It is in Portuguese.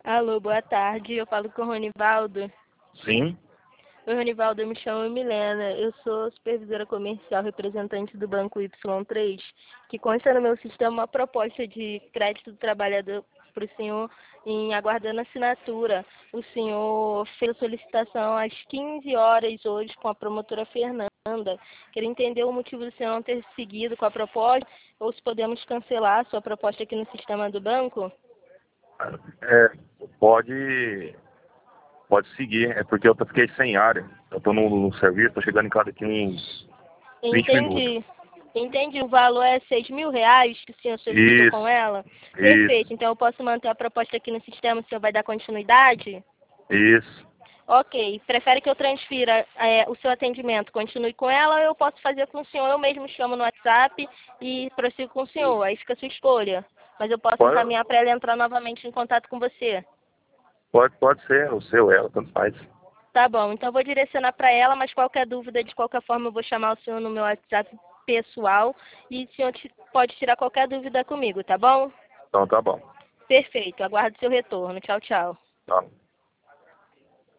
Alô, boa tarde. Eu falo com o Ronivaldo. Sim. Oi, Ronivaldo, eu me chamo Milena. Eu sou supervisora comercial representante do Banco Y3, que consta no meu sistema uma proposta de crédito do trabalhador para o senhor em aguardando assinatura. O senhor fez a solicitação às 15 horas hoje com a promotora Fernanda. Queria entender o motivo do senhor não ter seguido com a proposta ou se podemos cancelar a sua proposta aqui no sistema do banco. É, pode seguir. É porque eu fiquei sem área. Eu tô no serviço, tô chegando em casa aqui uns 20 minutos. Entendi. O valor é R$ 6.000 que o senhor solicitou com Isso, ela? isso, Perfeito. Então eu posso manter a proposta aqui no sistema, o senhor vai dar continuidade? isso. Ok. Prefere que eu transfira o seu atendimento, continue com ela, ou eu posso fazer com o senhor? Eu mesmo chamo no WhatsApp e prossigo com o senhor. Aí fica a sua escolha. Mas eu posso Pode, encaminhar para ela entrar novamente em contato com você. pode ser o seu, ela, tanto faz. Tá bom, então eu vou direcionar para ela, mas qualquer dúvida, de qualquer forma, eu vou chamar o senhor no meu WhatsApp pessoal e o senhor pode tirar qualquer dúvida comigo, tá bom? Então tá bom. Perfeito, aguardo seu retorno. Tchau, tchau. Tá.